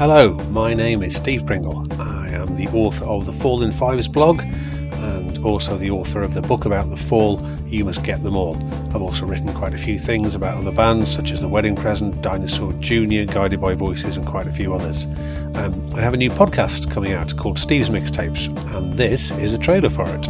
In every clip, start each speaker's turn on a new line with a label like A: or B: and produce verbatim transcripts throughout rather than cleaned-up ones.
A: Hello, my name is Steve Pringle. I am the author of the Fall in Fives blog and also the author of the book about the fall, You Must Get Them All. I've also written quite a few things about other bands such as The Wedding Present, Dinosaur Junior, Guided by Voices and quite a few others. Um, I have a new podcast coming out called Steve's Mixtapes, and this is a trailer for it.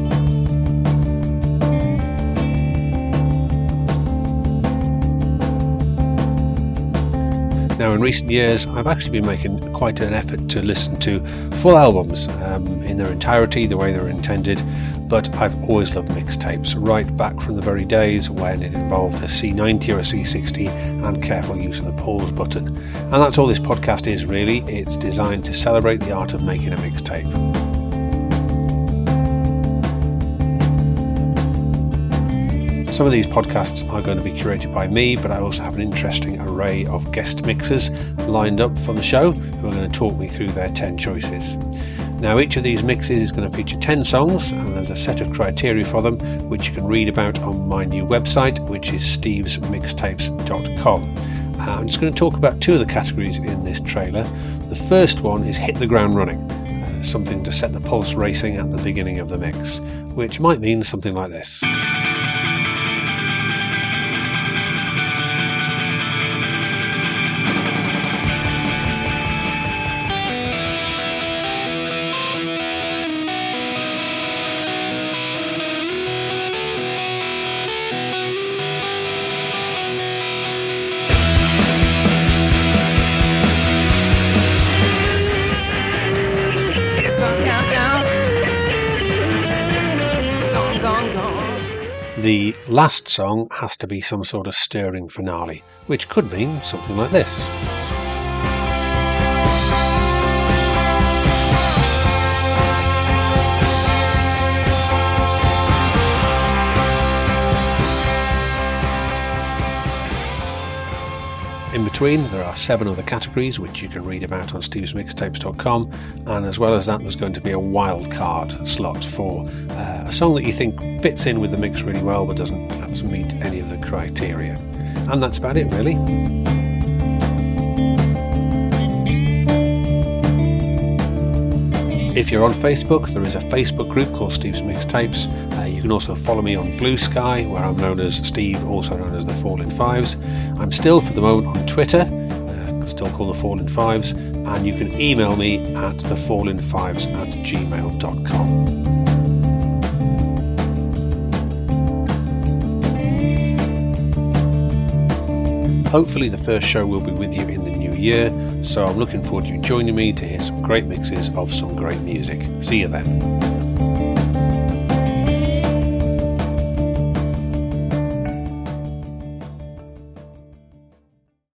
A: Now, in recent years, I've actually been making quite an effort to listen to full albums um, in their entirety, the way they were intended, but I've always loved mixtapes, right back from the very days when it involved a C ninety or a C sixty and careful use of the pause button. And that's all this podcast is, really. It's designed to celebrate the art of making a mixtape. Some of these podcasts are going to be curated by me, but I also have an interesting array of guest mixers lined up for the show who are going to talk me through their ten choices. Now, each of these mixes is going to feature ten songs, and there's a set of criteria for them, which you can read about on my new website, which is steves mixtapes dot com. Uh, I'm just going to talk about two of the categories in this trailer. The first one is Hit the Ground Running, uh, something to set the pulse racing at the beginning of the mix, which might mean something like this. The last song has to be some sort of stirring finale, which could mean something like this. In between, there are seven other categories which you can read about on steves mixtapes dot com, and as well as that, there's going to be a wild card slot for uh, a song that you think fits in with the mix really well but doesn't perhaps meet any of the criteria. And that's about it, really. If you're on Facebook, there is a Facebook group called Steve's Mixtapes. Uh, you can also follow me on Blue Sky, where I'm known as Steve, also known as The Fall in Fives. I'm still, for the moment, on Twitter, uh, still called The Fall in Fives, and you can email me at the fall in fives at gmail dot com. Hopefully the first show will be with you in the new year, so I'm looking forward to you joining me to hear some great mixes of some great music. See you then.